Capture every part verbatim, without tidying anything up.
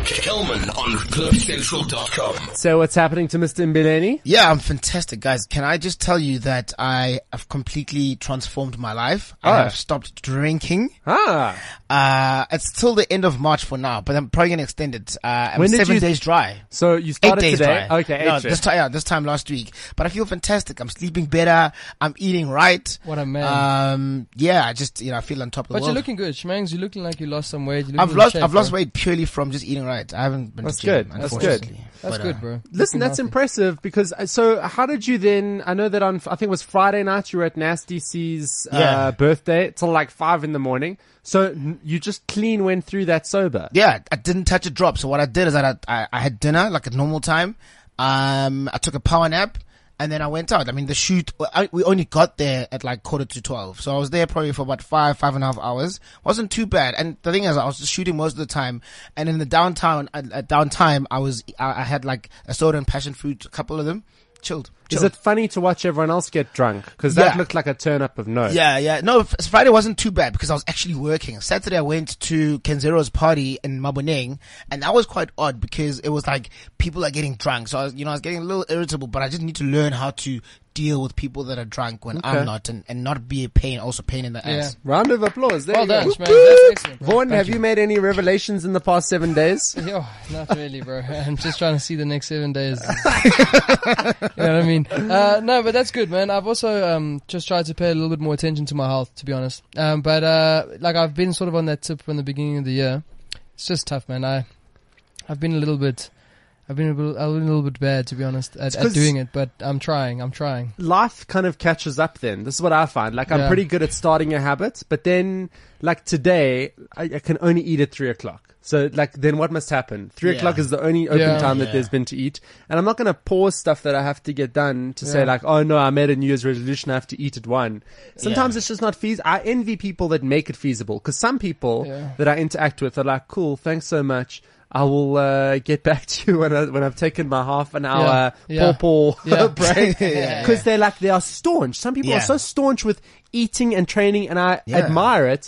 Kelman on cliff central dot com. So what's happening to Mister Mbileni? Yeah, I'm fantastic, guys. Can I just tell you that I have completely transformed my life? Oh. I have stopped drinking. Ah. Uh, it's till the end of March for now, but I'm probably going to extend it. Uh, I'm When did seven you- days dry. So you Eight started days today? dry. Okay, eight no, days. this time, yeah, this time last week. But I feel fantastic. I'm sleeping better. I'm eating right. What a man. Um, yeah, I just, you know, I feel on top of the But world. you're looking good, Shmangs. You're looking like you lost some weight. You're I've looking in lost, shape, I've lost bro. weight purely from just eating right. I haven't been That's to gym, good. That's good. unfortunately. That's But, good, uh, bro. Listen, Looking that's healthy. impressive because, uh, so how did you then, I know that on, I think it was Friday night, you were at Nasty C's, uh, Yeah. birthday till like five in the morning. So n- you just clean went through that sober. Yeah, I didn't touch a drop. So what I did is that I, I, I had dinner like at normal time. Um, I took a power nap and then I went out. I mean, the shoot, I, we only got there at like quarter to twelve. So I was there probably for about five, five and a half hours. Wasn't too bad. And the thing is, I was just shooting most of the time. And in the downtown, at, at downtime, I was, I, I had like a soda and passion fruit, a couple of them. Chilled. Is chilled. it funny to watch everyone else get drunk? Because that Yeah. looked like a turn up of note. Yeah, yeah. No, f- Friday wasn't too bad because I was actually working. Saturday I went to Kenzero's party in Maboneng, and that was quite odd because it was like people are getting drunk. So I was, you know, I was getting a little irritable, but I just need to learn how to deal with people that are drunk when Okay. I'm not, and, and not be a pain, also pain in the Yeah. ass. Round of applause. There Well you go. done, Shmangs. That's excellent, bro. Vaughn, Thank have you made any revelations in the past seven days? Yo, not really, bro. I'm just trying to see the next seven days. You know what I mean? Uh, no, but that's good, man. I've also um, just tried to pay a little bit more attention to my health, to be honest. Um, but uh, like I've been sort of on that tip from the beginning of the year. It's just tough, man. I, I've been a little bit, I've been a little, I've been a little bit bad, to be honest, at, 'cause- at doing it. But I'm trying. I'm trying. Life kind of catches up then. This is what I find. Like, I'm Yeah. pretty good at starting a habit, but then, like today, I, I can only eat at three o'clock. So, like, then what must happen? Three Yeah. o'clock is the only open Yeah. time that Yeah. there's been to eat. And I'm not going to pause stuff that I have to get done to say, Yeah. like, oh no, I made a New Year's resolution, I have to eat at one. Sometimes Yeah. it's just not feasible. I envy people that make it feasible. Because some people Yeah. that I interact with are like, cool, thanks so much. I will uh, get back to you when, I, when I've taken my half an hour Yeah. paw Yeah. break. Yeah. Because they're like, they are staunch. Some people Yeah. are so staunch with eating and training, and I Yeah. admire it.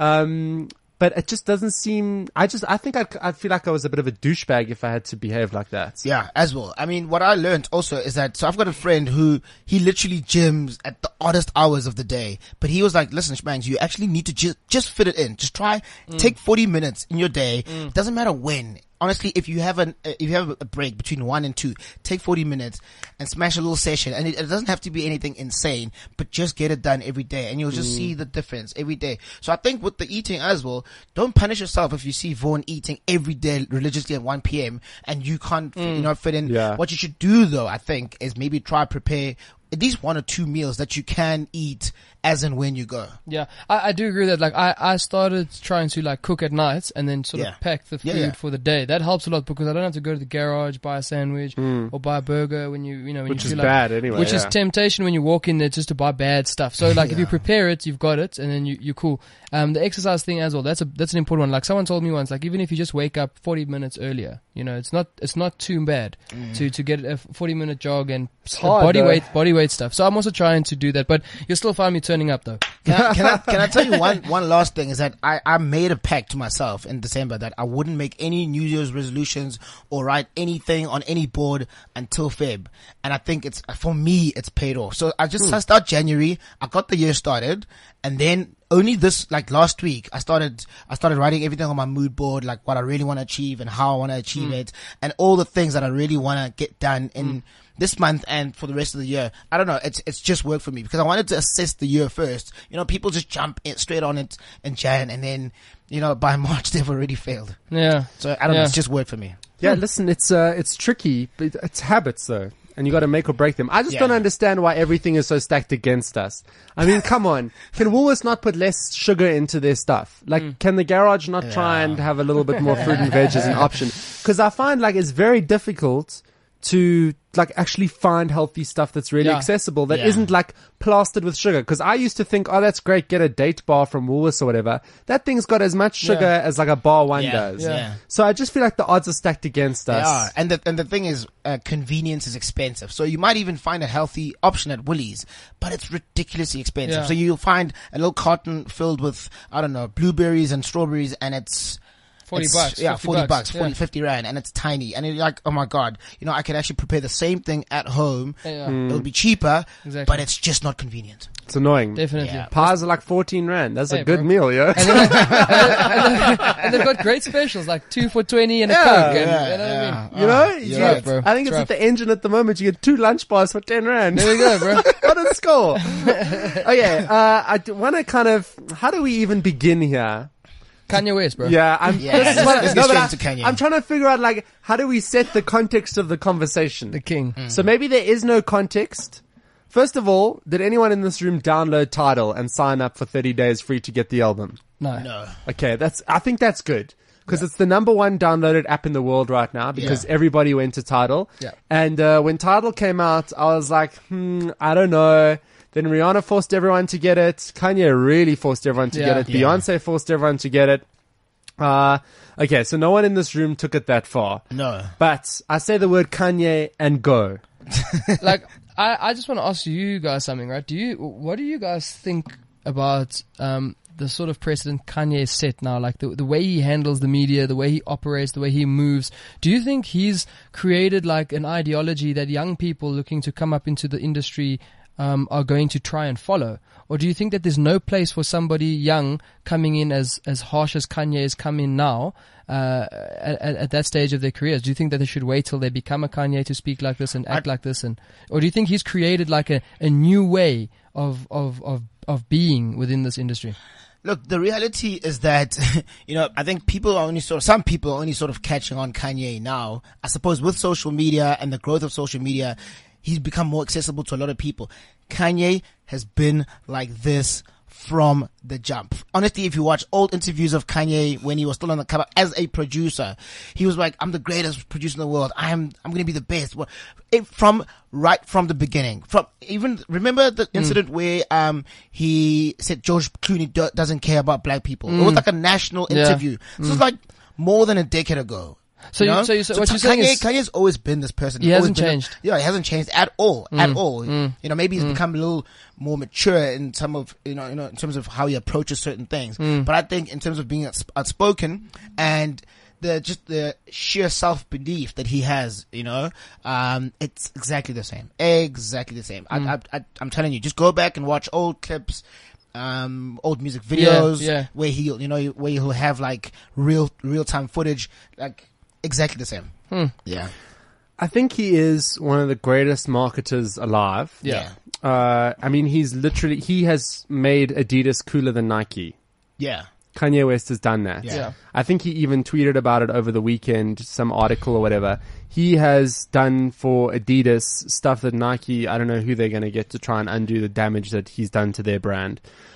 Um, but it just doesn't seem, I just, I think I'd, I feel like I was a bit of a douchebag if I had to behave like that. Yeah, as well. I mean, what I learned also is that, so I've got a friend who, he literally gyms at the oddest hours of the day, but he was like, listen, Shmangs, you actually need to just, just fit it in. Just try, take forty minutes in your day. It doesn't matter when. Honestly, if you have an, uh, if you have a break between one and two, take forty minutes and smash a little session. And it, it doesn't have to be anything insane, but just get it done every day and you'll just see the difference every day. So I think with the eating as well, don't punish yourself if you see Vaughn eating every day religiously at one p.m. and you can't, you know, fit in. Yeah. What you should do though, I think, is maybe try prepare at least one or two meals that you can eat as and when you go. Yeah, I, I do agree with that. Like, I, I started trying to like cook at night and then sort Yeah. of pack the food Yeah, yeah. for the day. That helps a lot because I don't have to go to the garage, buy a sandwich or buy a burger when you, you know, when Which you is feel like, bad anyway. which is yeah. temptation when you walk in there just to buy bad stuff. So like if you Yeah. prepare it, you've got it and then you, you're cool. Um, the exercise thing as well, that's a, that's an important one. Like someone told me once, like even if you just wake up forty minutes earlier, you know, it's not, it's not too bad to, to get a forty minute jog and hard, body though. weight, body weight stuff. So I'm also trying to do that, but you'll still find me turning up though. Can I, can I, can I tell you one, one last thing is that I, I made a pact to myself in December that I wouldn't make any New Year's resolutions or write anything on any board until Feb. And I think it's, for me, it's paid off. So I just, I start January, I got the year started, and then only this, like last week, I started, I started writing everything on my mood board, like what I really want to achieve and how I want to achieve it and all the things that I really want to get done in this month and for the rest of the year. I don't know. It's, it's just worked for me because I wanted to assess the year first. You know, people just jump in, straight on it in Jan and then, you know, by March they've already failed. Yeah. So I don't know. Yeah. It's just worked for me. Yeah, listen, it's, uh, it's tricky, but it's habits though. And you got to make or break them. I just Yeah. don't understand why everything is so stacked against us. I mean, come on. Can Woolworths not put less sugar into their stuff? Like, can the garage not try Yeah. and have a little bit more fruit and veg as an option? Because I find like it's very difficult to like actually find healthy stuff that's really Yeah. accessible that Yeah. isn't like plastered with sugar. Because I used to think, oh, that's great, get a date bar from Woolworths or whatever. That thing's got as much sugar Yeah. as like a bar one Yeah, does. yeah. So I just feel like the odds are stacked against They us. are. And the, and the thing is, uh, convenience is expensive. So you might even find a healthy option at Woolies, but it's ridiculously expensive. Yeah. So you'll find a little carton filled with, I don't know, blueberries and strawberries and it's, forty it's- bucks, Yeah, fifty forty bucks, bucks, forty, yeah. fifty rand, and it's tiny. And you're like, oh my god, you know, I could actually prepare the same thing at home. Yeah, Mm. It'll be cheaper, Exactly. but it's just not convenient. It's annoying. definitely. Yeah. Pies are like fourteen rand. That's Hey, a good bro. meal, yo. And, then, and, then, and they've got great specials like two for twenty and a Yeah, coke. And, yeah, you know what I mean? yeah. You know, Ah, you you're get- right, bro. I think It's it's, at the engine at the moment. You get two lunch bars for ten rand. There we go, bro. What a score! Okay, uh, I want to kind of. How do we even begin here? Kanye West, bro. Yeah, I'm. Yeah, this is let's- what- let's no, get but straight I- into Kanye. I'm trying to figure out like how do we set the context of the conversation. The king. So maybe there is no context. First of all, did anyone in this room download Tidal and sign up for thirty days free to get the album? No. No. Okay, that's. I think that's good because it's the number one downloaded app in the world right now because Yeah. everybody went to Tidal. Yeah. And uh, when Tidal came out, I was like, hmm, I don't know. Then Rihanna forced everyone to get it. Kanye really forced everyone to Yeah. get it. Yeah. Beyonce forced everyone to get it. Uh, okay, so no one in this room took it that far. No. But I say the word Kanye and go. Like, I, I just want to ask you guys something, right? Do you, what do you guys think about, um, the sort of precedent Kanye set now, like the the way he handles the media, the way he operates, the way he moves? Do you think he's created like an ideology that young people looking to come up into the industry um, are going to try and follow? Or do you think that there's no place for somebody young coming in as as harsh as Kanye has come in now uh, at, at that stage of their careers? Do you think that they should wait till they become a Kanye to speak like this and act like this? And or do you think he's created like a, a new way of of of of being within this industry? Look, the reality is that, you know, I think people are only sort of, some people are only sort of catching on Kanye now. I suppose with social media and the growth of social media, he's become more accessible to a lot of people. Kanye has been like this from the jump. Honestly, if you watch old interviews of Kanye when he was still on the cover as a producer, he was like, I'm the greatest producer in the world. I'm, I'm going to be the best. Well, It, from right from the beginning, from even remember the incident where um he said George Clooney do, doesn't care about black people. It was like a national Yeah. interview. This was like more than a decade ago. So you- know? so you- so what you're Kanye, saying is- Kanye's always been this person. He He's always hasn't been a- changed. yeah, he hasn't changed at all, at Mm. all. You know, maybe he's become a little more mature in some of, you know, you know, in terms of how he approaches certain things. Mm. But I think in terms of being outs- outspoken and the, just the sheer self-belief that he has, you know, um, it's exactly the same. Exactly the same. Mm. I, I, I, I'm telling you, just go back and watch old clips, um, old music videos Yeah, yeah. where he'll, you know, where he'll have like real, real-time footage, like exactly the same. Hmm. Yeah. I think he is one of the greatest marketers alive. Yeah. Uh, I mean, he's literally, he has made Adidas cooler than Nike. Yeah. Kanye West has done that. Yeah. Yeah. I think he even tweeted about it over the weekend, some article or whatever. He has done for Adidas stuff that Nike, I don't know who they're going to get to try and undo the damage that he's done to their brand.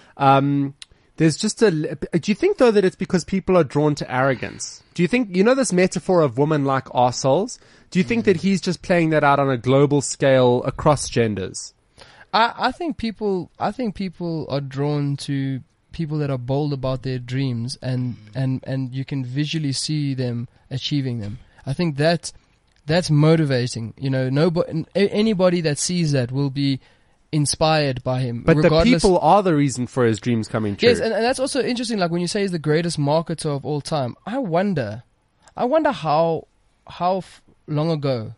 Um, there's just a, do you think though that it's because people are drawn to arrogance? Do you think, you know this metaphor of women like arseholes? Do you think that he's just playing that out on a global scale across genders? I, I think people I think people are drawn to people that are bold about their dreams and, and, and you can visually see them achieving them. I think that that's motivating. You know, nobody anybody that sees that will be inspired by him. But the regardless. people are the reason for his dreams coming true. Yes, and, and that's also interesting. Like when you say he's the greatest marketer of all time, I wonder, I wonder how how f- long ago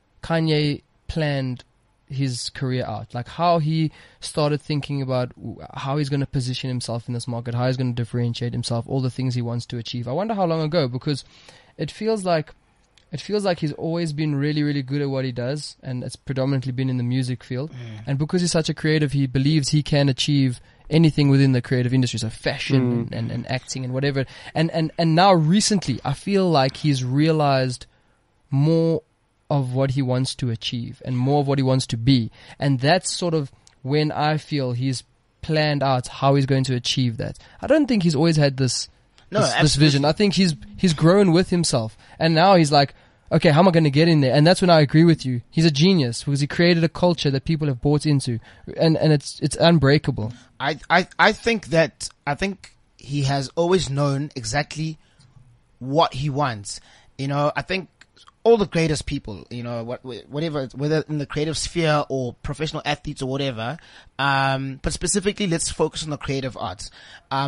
Kanye planned his career out. Like how he started thinking about w- how he's going to position himself in this market, how he's going to differentiate himself, all the things he wants to achieve. I wonder how long ago, because it feels like it feels like he's always been really, really good at what he does, and it's predominantly been in the music field. And because he's such a creative, he believes he can achieve anything within the creative industry, so fashion and, and, and acting and whatever. And, and, and now recently, I feel like he's realized more of what he wants to achieve and more of what he wants to be. And that's sort of when I feel he's planned out how he's going to achieve that. I don't think he's always had this No, this, this absolutely. vision. I think he's he's grown with himself, and now he's like, okay, how am I going to get in there? And that's when I agree with you. He's a genius because he created a culture that people have bought into, and and it's it's unbreakable. I, I, I think that, I think he has always known exactly what he wants. You know, I think all the greatest people, you know, what, whatever, whether in the creative sphere or professional athletes or whatever, um, but specifically let's focus on the creative arts. Um,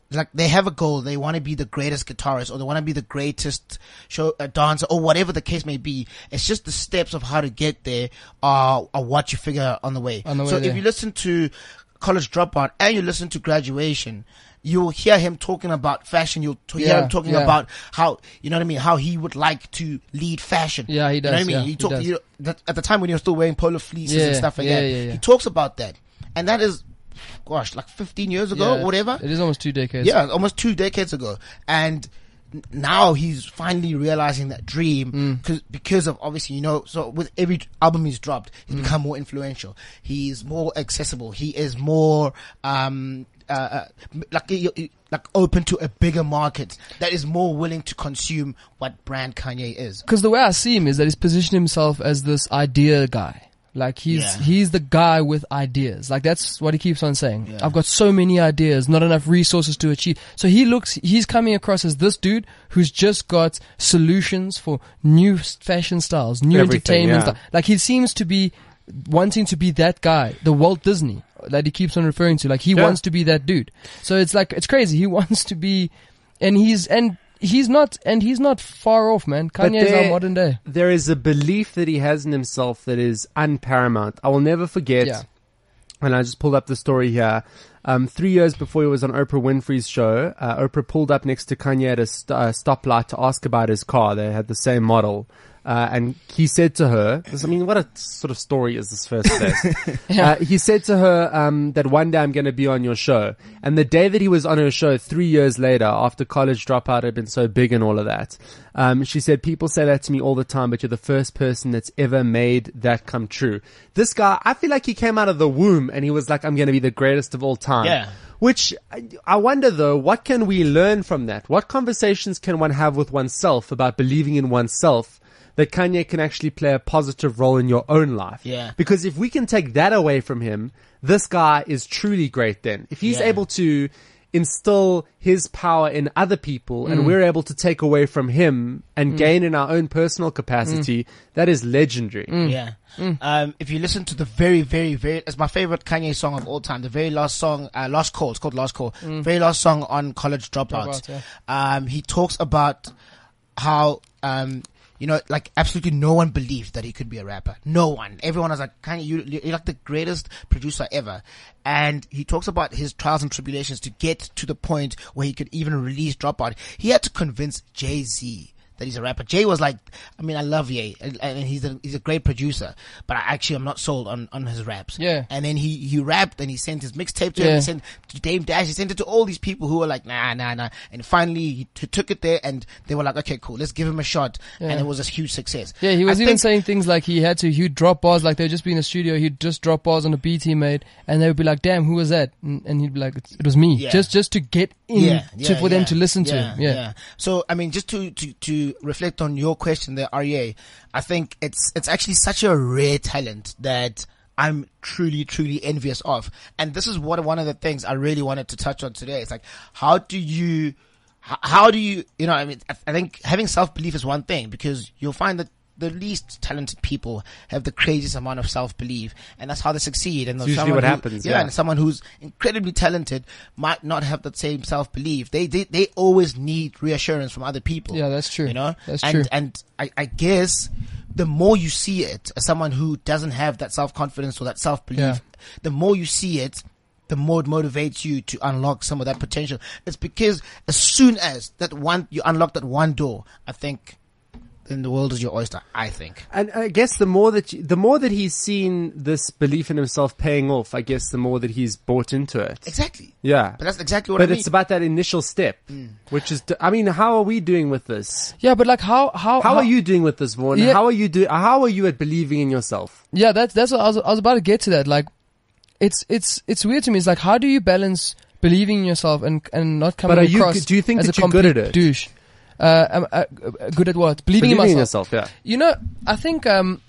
like they have a goal. They want to be the greatest guitarist, or they want to be the greatest show uh, dancer, or whatever the case may be. It's just the steps of how to get there are, are what you figure on the way. On the way so there. if you listen to College Dropout and you listen to Graduation, you will hear him talking about fashion. You'll t- hear Yeah, him talking yeah. about how, you know what I mean, how he would like to lead fashion. Yeah, he You know what I does, mean? yeah, he he talk, does. you know, that, at the time when he was still wearing polo fleeces Yeah, and stuff like yeah, that. yeah, yeah. He talks about that. And that is, gosh, like fifteen years ago, Yeah, or whatever. It is almost two decades. Yeah, almost two decades ago. And n- now he's finally realizing that dream Mm. cause, because of obviously, you know, so with every album he's dropped, he's Mm. become more influential. He's more accessible. He is more, um, uh, uh, like, y- y- like open to a bigger market that is more willing to consume what brand Kanye is. Because the way I see him is that he's positioned himself as this idea guy. Like he's Yeah. he's the guy with ideas. Like that's what he keeps on saying. Yeah. I've got so many ideas, not enough resources to achieve. So he looks, he's coming across as this dude who's just got solutions for new s- fashion styles, new Everything, entertainment yeah. style. Like he seems to be wanting to be that guy, the Walt Disney that he keeps on referring to. Like he Yeah. wants to be that dude. So it's like, it's crazy. He wants to be, and he's, and he's not, and he's not far off, man. But Kanye is our there- modern day. There is a belief that he has in himself that is unparamount. I will never forget, Yeah. and I just pulled up the story here. Um, three years before he was on Oprah Winfrey's show, uh, Oprah pulled up next to Kanye at a st- uh, stoplight to ask about his car. They had the same model. Uh, and he said to her, this, I mean, what a sort of story is this first place? uh, he said to her, um, that one day I'm going to be on your show. And the day that he was on her show, three years later, after College Dropout had been so big and all of that, um, she said, people say that to me all the time, but you're the first person that's ever made that come true. This guy, I feel like he came out of the womb and he was like, I'm going to be the greatest of all time. Yeah. Which, I- I wonder though, what can we learn from that? What conversations can one have with oneself about believing in oneself that Kanye can actually play a positive role in your own life? Yeah. Because if we can take that away from him, this guy is truly great then. If he's Yeah. able to instill his power in other people Mm. and we're able to take away from him and gain in our own personal capacity, that is legendary. Yeah. Um, if you listen to the very, very, very, it's my favorite Kanye song of all time. The very last song, uh, Last Call. It's called Last Call. Very last song on College Dropout. Dropout, Um, he talks about how, um, you know, like absolutely no one believed that he could be a rapper. No one. Everyone was like, Kanye, you, you're like the greatest producer ever. And he talks about his trials and tribulations to get to the point where he could even release Dropout. He had to convince Jay-Z that he's a rapper. Jay was like, I mean, I love Ye, and, and he's a he's a great producer, but I actually am not sold on, on his raps. Yeah. And then he he rapped and he sent his mixtape to him. Yeah. He sent to Dame Dash. He sent it to all these people who were like, nah, nah, nah. And finally, he t- took it there, and they were like, okay, cool, let's give him a shot. Yeah. And it was a huge success. Yeah, he was I even think- saying things like he had to, he'd drop bars, like they'd just be in the studio, he'd just drop bars on a beat he made, and they would be like, damn, who was that? And, and he'd be like, it was me. Yeah. Just, just to get in, Yeah, to, yeah, for them yeah, to listen to yeah, him. Yeah. So, I mean, just to, to, to reflect on your question there, R E A, I think it's, it's actually such a rare talent that I'm truly, truly envious of. And this is what, one of the things I really wanted to touch on today. It's like, how do you, h- how do you, you know, I mean, I, I think having self-belief is one thing, because you'll find that the least talented people have the craziest amount of self-belief, and that's how they succeed. And It's usually someone what who- happens, Yeah, yeah. and someone who's incredibly talented might not have that same self-belief. They, they, they always need reassurance from other people. Yeah, that's true. You know? That's and, true. And I, I guess the more you see it as someone who doesn't have that self-confidence or that self-belief, Yeah. the more you see it, the more it motivates you to unlock some of that potential. It's because as soon as that one, you unlock that one door, I think then the world is your oyster, I think. And I guess the more that you, the more that he's seen this belief in himself paying off, I guess the more that he's bought into it. Exactly. Yeah. But that's exactly what But I mean. it's about that initial step, which is, I mean, how are we doing with this? Yeah, but like how, how, How are you doing with this, Vaughan? Yeah. How are you do? How are you at believing in yourself? Yeah, that's, that's what I was, I was about to get to that. Like, it's, it's, it's weird to me. It's like, how do you balance believing in yourself and, and not coming But are you- across do you think as that a you're good at complete it? douche? Uh, um, uh, uh, good at what? Believing, Believing in in myself. yourself, yeah. You know, I think, um,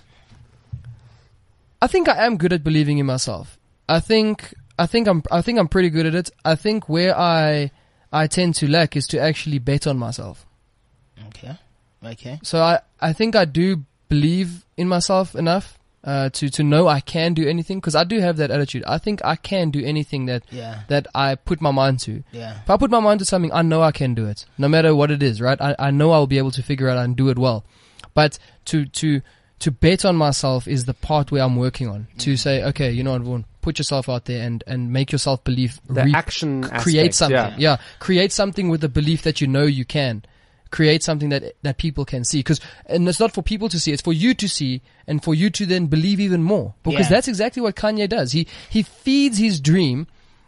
I think I am good at believing in myself. I think, I think I'm, I think I'm pretty good at it. I think where I, I tend to lack is to actually bet on myself. Okay. Okay. So I, I think I do believe in myself enough uh, to to know I can do anything, because I do have that attitude. I think I can do anything that Yeah. that I put my mind to. Yeah. If I put my mind to something, I know I can do it, no matter what it is, right? I, I know I'll be able to figure it out and do it well. But to to to bet on myself is the part where I'm working on. Mm. To say, okay, you know what, Vaughan, put yourself out there and, and make yourself believe. The re- action create aspect, something. yeah. Yeah. create something with the belief that you know you can. Create something that that people can see. Because and it's not for people to see; it's for you to see, and for you to then believe even more. Because Yeah. that's exactly what Kanye does. He he feeds his dream.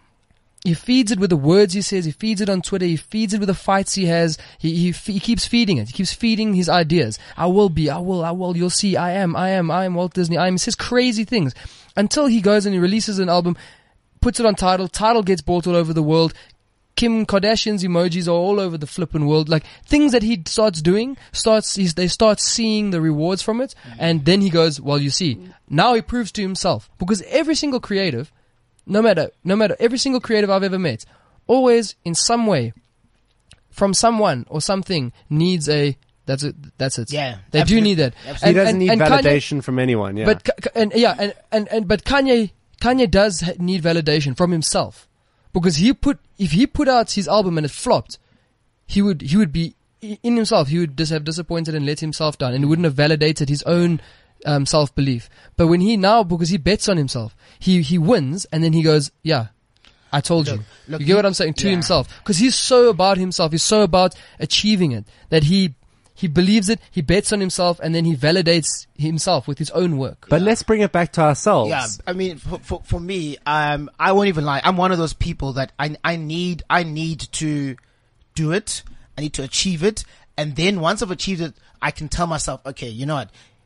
He feeds it with the words he says. He feeds it on Twitter. He feeds it with the fights he has. He he, f- he keeps feeding it. He keeps feeding his ideas. I will be. I will. I will. You'll see. I am. I am. I am Walt Disney. I am. He says crazy things until he goes and he releases an album, puts it on Tidal. Tidal gets bought all over the world. Kim Kardashian's emojis are all over the flippin' world. Like things that he starts doing, starts he's, they start seeing the rewards from it, and then he goes, "Well, you see." Now he proves to himself, because every single creative, no matter no matter every single creative I've ever met, always in some way, from someone or something, needs a that's it. That's it. Yeah, they absolutely. do need that. Absolutely. He doesn't and, need and Kanye- validation from anyone. Yeah. but Ka- and yeah, and, and, and but Kanye Kanye does ha- need validation from himself, because he put if he put out his album and it flopped, he would he would be i- in himself. He would just have disappointed and let himself down, and he wouldn't have validated his own um, self belief. But when he now, because he bets on himself, he he wins, and then he goes, yeah. I told Look, you. look, you get he- what I'm saying? To yeah. himself. Because he's so about himself. He's so about achieving it that he he believes it, he bets on himself, and then he validates himself with his own work. But let's bring it back to ourselves. Yeah, I mean, for, for for me, um, I won't even lie. I'm one of those people that I I need I need to do it. I need to achieve it, and then once I've achieved it, I can tell myself, okay, you know what?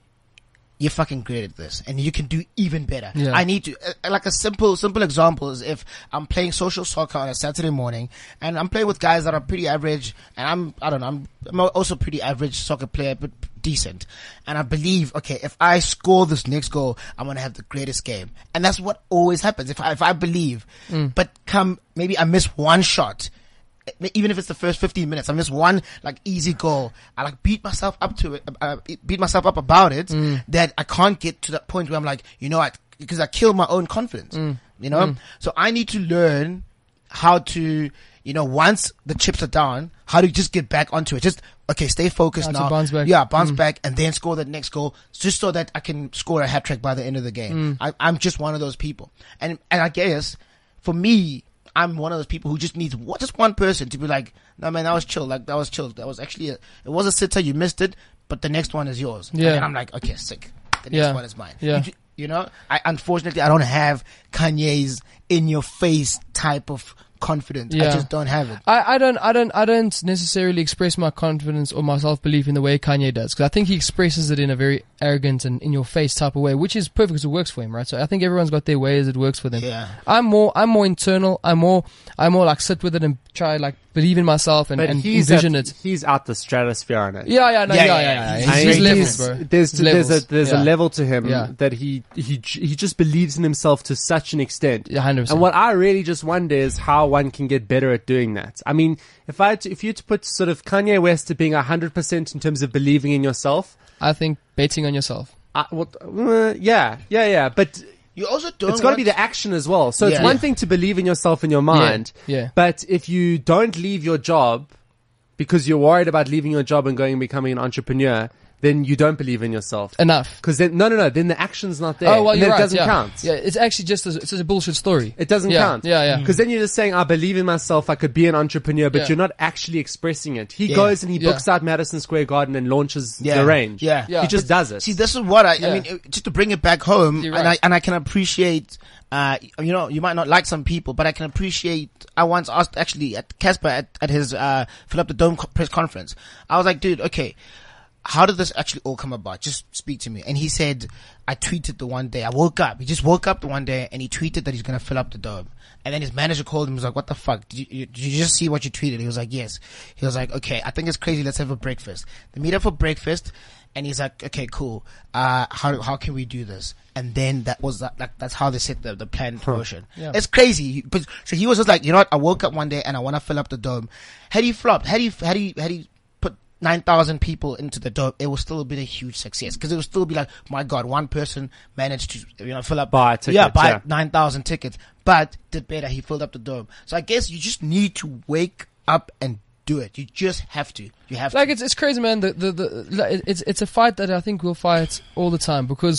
You're fucking great at this, and you can do even better. Yeah. I need to, uh, like a simple, simple example is if I'm playing social soccer on a Saturday morning, and I'm playing with guys that are pretty average, and I'm, I don't know, I'm, I'm also pretty average soccer player, but decent. And I believe, okay, if I score this next goal, I'm gonna have the greatest game. And that's what always happens. If I, if I believe, but come, maybe I miss one shot, even if it's the first fifteen minutes, I miss one like easy goal. I like beat myself up to it, uh, beat myself up about it, Mm. that I can't get to that point where I'm like, you know what, because I kill my own confidence, Mm. you know? So I need to learn how to, you know, once the chips are down, how to just get back onto it. Just, okay, stay focused How to now. bounce back. Yeah, bounce Mm. back and then score the next goal, just so that I can score a hat trick by the end of the game. Mm. I, I'm just one of those people. And, and I guess for me, I'm one of those people who just needs one, just one person to be like, no man, that was chill. Like, that was chill. That was actually a, it was a sitter. You missed it, but the next one is yours. Yeah. And then I'm like, okay, sick. The next Yeah. one is mine. Yeah. You, ju- you know, I, unfortunately, I don't have Kanye's in your face type of confidence. I Yeah. just don't have it. I, I don't I don't I don't necessarily express my confidence or my self belief in the way Kanye does, because I think he expresses it in a very arrogant and in your face type of way, which is perfect because it works for him, right? So I think everyone's got their ways it works for them. Yeah. I'm more I'm more internal. I'm more I'm more like sit with it and try like believe in myself and, But and he's envision at, it. He's out the stratosphere on it. Yeah, yeah, no, Yeah, yeah, yeah, yeah. yeah. yeah. He's He's, I he's mean, levels, he's- bro. There's There's there's levels. a there's yeah. a level to him Yeah. that he he j- he just believes in himself to such an extent. Yeah, one hundred percent. And what I really just wonder is how one can get better at doing that. I mean, if I had to, if you had to put sort of Kanye West to being one hundred percent in terms of believing in yourself, I think betting on yourself. I, what, uh, yeah, yeah, yeah, but You also don't it's got to want- be the action as well. So it's Yeah. one thing to believe in yourself in your mind, yeah. but if you don't leave your job because you're worried about leaving your job and going and becoming an entrepreneur, then you don't believe in yourself. Enough. Because then, no, no, no, then the action's not there. Oh well, and you're then right. it doesn't yeah. count. Yeah, it's actually just a, it's just a bullshit story. It doesn't yeah. count. Yeah, yeah. Because then you're just saying, I believe in myself, I could be an entrepreneur, but Yeah. you're not actually expressing it. He Yeah. goes and he Yeah. books out Madison Square Garden and launches Yeah. the range. Yeah. Yeah. He just does it. See, this is what I, Yeah. I mean, uh, just to bring it back home, You're and right. I, and I can appreciate, uh, you know, you might not like some people, but I can appreciate, I once asked actually at Casper at, at his, uh, Fill Up the Dome co- press conference. I was like, dude, okay, how did this actually all come about? Just speak to me. And he said, I tweeted the one day, I woke up, he just woke up the one day and he tweeted that he's going to fill up the dome. And then his manager called him and was like, what the fuck? Did you, you, did you just see what you tweeted? He was like, yes. He was like, okay, I think it's crazy. Let's have a breakfast. They meet up for breakfast and he's like, okay, cool. Uh, how, how can we do this? And then that was that, like, that's how they set the, the plan in motion. Yeah. It's crazy. But, so he was just like, you know what? I woke up one day and I want to fill up the dome. Had he flopped, had he, had he, had he put nine thousand people into the dome, it will still be a huge success because it will still be like, my God, one person managed to, you know, fill up, Buy tickets, yeah, buy yeah. nine thousand tickets, but did better. He filled up the dome. So I guess you just need to wake up and do it. You just have to. You have Like to. it's it's crazy, man. The the, the like, it's it's a fight that I think we'll fight all the time because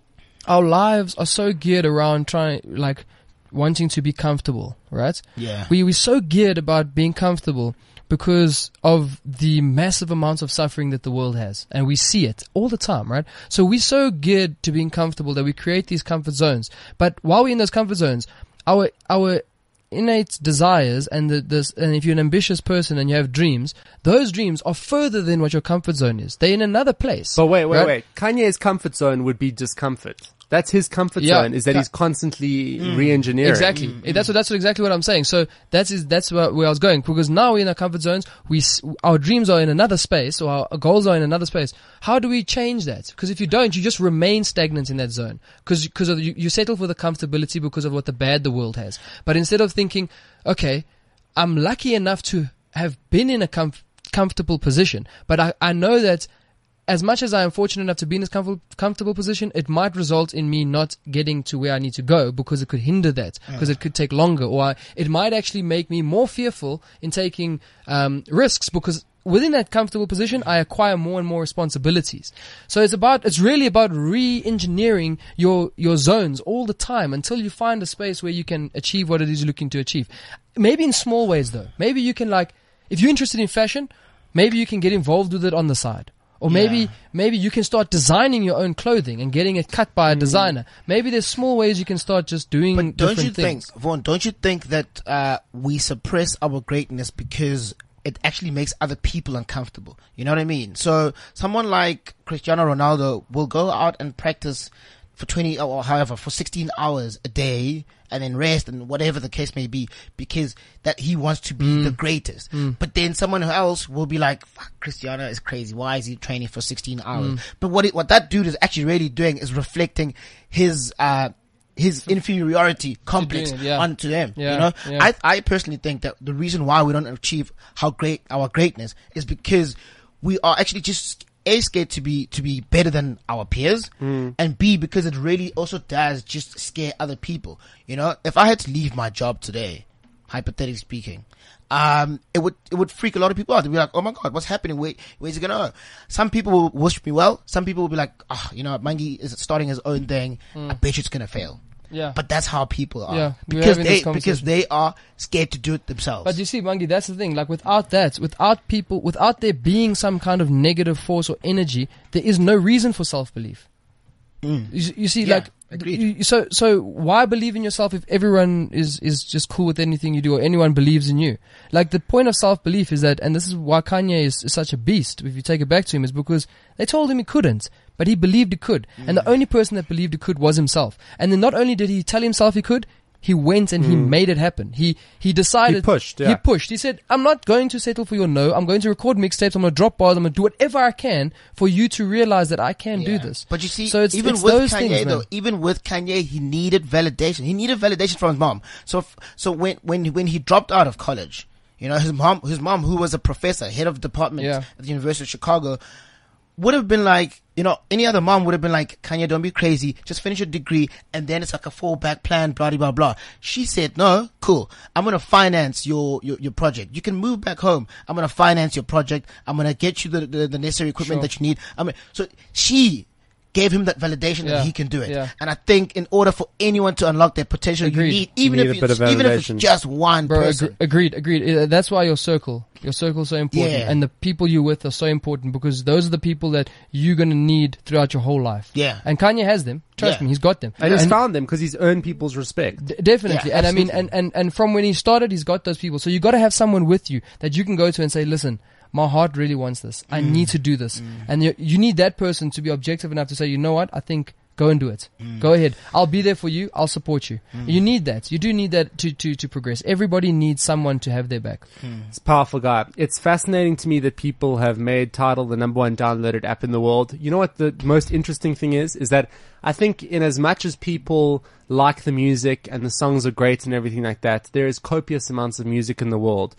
our lives are so geared around trying, like, wanting to be comfortable, right? Yeah. We we're so geared about being comfortable because of the massive amounts of suffering that the world has, and we see it all the time, right? So we're so geared to being comfortable that we create these comfort zones. But while we're in those comfort zones, our our innate desires and the, this, and if you're an ambitious person and you have dreams, those dreams are further than what your comfort zone is. They're in another place. But wait, wait, right? wait. Kanye's comfort zone would be discomfort. That's his comfort Yeah. zone, is that Yeah. he's constantly re-engineering. Exactly. Eh, That's what that's what exactly what I'm saying. So that's is that's where, where I was going, because now we're in our comfort zones. We s- our dreams are in another space, or our goals are in another space. How do we change that? Because if you don't, you just remain stagnant in that zone. Because because you, you settle for the comfortability because of what the bad the world has. But instead of thinking, okay, I'm lucky enough to have been in a comf- comfortable position, but I I know that. As much as I am fortunate enough to be in this comfort, comfortable position, it might result in me not getting to where I need to go because it could hinder that, because it could take longer, or I, it might actually make me more fearful in taking um, risks, because within that comfortable position, I acquire more and more responsibilities. So it's about, it's really about re-engineering your, your zones all the time until you find a space where you can achieve what it is you're looking to achieve. Maybe in small ways though. Maybe you can, like, if you're interested in fashion, maybe you can get involved with it on the side. Or maybe Yeah. maybe you can start designing your own clothing and getting it cut by a designer. Maybe there's small ways you can start just doing But don't different you things. think, Vaughn, don't you think that uh, we suppress our greatness because it actually makes other people uncomfortable? You know what I mean? So someone like Cristiano Ronaldo will go out and practice for twenty or however, for sixteen hours a day, and then rest and whatever the case may be, because that he wants to be Mm. the greatest. But then someone else will be like, fuck, Cristiano is crazy. Why is he training for sixteen hours? Mm. But what it, what that dude is actually really doing is reflecting his, uh, his inferiority complex it, yeah. onto them. Yeah, You know, yeah. I, I personally think that the reason why we don't achieve how great our greatness is because we are actually just A, scared to be to be better than our peers, and B, because it really also does just scare other people. You know, if I had to leave my job today, hypothetically speaking, um, it would it would freak a lot of people out. They'd be like, "Oh my God, what's happening? Where where's it gonna go?" Some people will wish me well. Some people will be like, "Ah, oh, you know, Mangi is starting his own thing. I bet you it's gonna fail." Yeah. But that's how people are. Yeah, we're because having they this because conversation. they are scared to do it themselves. But you see, Mangi, that's the thing. Like, without that, without people, without there being some kind of negative force or energy, there is no reason for self-belief. You, you see, Yeah, like, agreed. you, so so why believe in yourself if everyone is is just cool with anything you do, or anyone believes in you? Like, the point of self-belief is that, and this is why Kanye is, is such a beast, if you take it back to him, is because they told him he couldn't, but he believed he could. And the only person that believed he could was himself. And then not only did he tell himself he could, he went and he made it happen. He he decided. He pushed, yeah. He pushed. He said, I'm not going to settle for your no. I'm going to record mixtapes. I'm going to drop bars. I'm going to do whatever I can for you to realize that I can do Yeah. this. But you see, so it's, even it's with those Kanye things, though, man. even with Kanye, he needed validation. He needed validation from his mom. So, f- so when when when he dropped out of college, you know, his mom, his mom, who was a professor, head of department Yeah. at the University of Chicago, would have been like, you know, any other mom would have been like, Kanye, don't be crazy. Just finish your degree. And then it's like a fallback plan, blah, blah, blah. She said, no, cool. I'm going to finance your, your, your project. You can move back home. I'm going to finance your project. I'm going to get you the, the, the necessary equipment Sure. that you need. I mean, so she gave him that validation Yeah. that he can do it. Yeah. And I think in order for anyone to unlock their potential, Agreed. you need, even You need if a bit it's, of even if it's validation. just one Bro, person. agre- agreed, agreed. Uh, That's why your circle, your circle is so important. Yeah. And the people you're with are so important, because those are the people that you're going to need throughout your whole life. Yeah. And Kanye has them. Trust Yeah. me, he's got them. And he's And- found them because he's earned people's respect. D- definitely. Yeah, and I mean, absolutely. and, and, and from when he started, he's got those people. So you got to have someone with you that you can go to and say, listen, my heart really wants this. I Mm. need to do this. And you, you need that person to be objective enough to say, you know what? I think go and do it. Mm. Go ahead. I'll be there for you. I'll support you. You need that. You do need that to, to, to progress. Everybody needs someone to have their back. It's a powerful guy. It's fascinating to me that people have made Tidal the number one downloaded app in the world. You know what the most interesting thing is? Is that I think in as much as people like the music and the songs are great and everything like that, there is copious amounts of music in the world.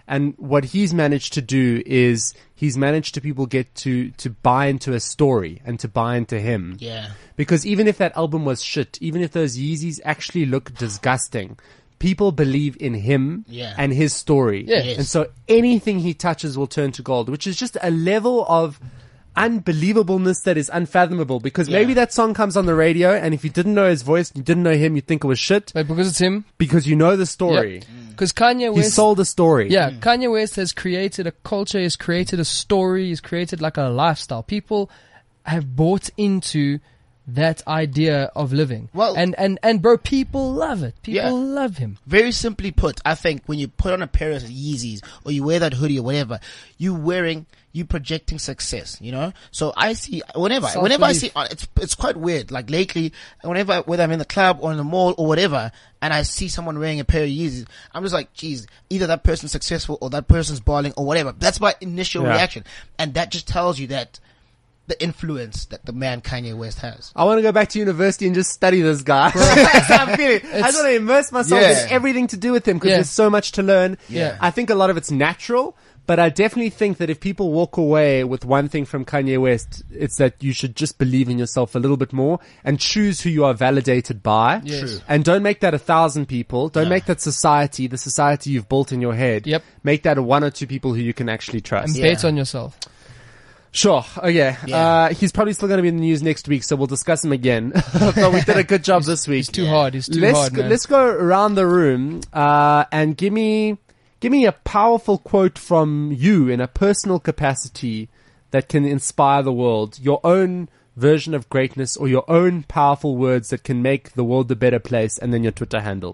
And what he's managed to do is he's managed to people get to, to buy into a story and to buy into him. Yeah. Because even if that album was shit, even if those Yeezys actually look disgusting, people believe in him Yeah. and his story. Yeah. Yes. And so anything he touches will turn to gold, which is just a level of unbelievableness that is unfathomable. Because Yeah. maybe that song comes on the radio, and if you didn't know his voice, you didn't know him, you'd think it was shit But because it's him, because you know the story. because Kanye He West, sold a story. yeah, Kanye West has created a culture, he's created a story, he's created like a lifestyle. People have bought into that idea of living. Well- and and and bro, people love it. People Yeah. love him. Very simply put, I think when you put on a pair of Yeezys or you wear that hoodie or whatever, you wearing, you projecting success, you know? So I see, whenever, whenever I see, it's, it's quite weird. Like lately, whenever, whether I'm in the club or in the mall or whatever, and I see someone wearing a pair of Yeezys, I'm just like, geez, either that person's successful or that person's balling or whatever. That's my initial Yeah. reaction. And that just tells you that the influence that the man Kanye West has. I want to go back to university and just study this guy. That's how I'm feeling. I just want to immerse myself Yeah. in everything to do with him because Yeah. there's so much to learn. Yeah. I think a lot of it's natural, but I definitely think that if people walk away with one thing from Kanye West, it's that you should just believe in yourself a little bit more and choose who you are validated by. Yes. True. And don't make that a thousand people. Don't make that society, the society you've built in your head. Yep. Make that a one or two people who you can actually trust. And Yeah. bet on yourself. Sure. Okay. Yeah. Uh, he's probably still going to be in the news next week, so we'll discuss him again. But we did a good job this week. He's too hard. He's too let's hard, go, man. let's go around the room uh, and give me give me a powerful quote from you in a personal capacity that can inspire the world. Your own version of greatness or your own powerful words that can make the world a better place, and then your Twitter handle.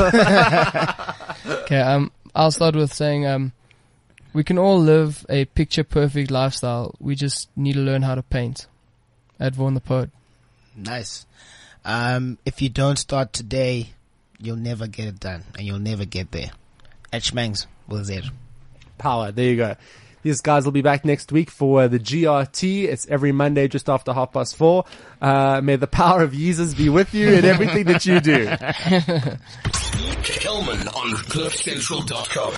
Okay, um, I'll start with saying, um, we can all live a picture perfect lifestyle. We just need to learn how to paint. At Vaughan the Poet. Nice. Um, if you don't start today, you'll never get it done and you'll never get there. Etchmangs will Z. Power. There you go. These guys will be back next week for the G R T. It's every Monday just after half past four. Uh, may the power of Jesus be with you in everything that you do. Kelman on cliff central dot com.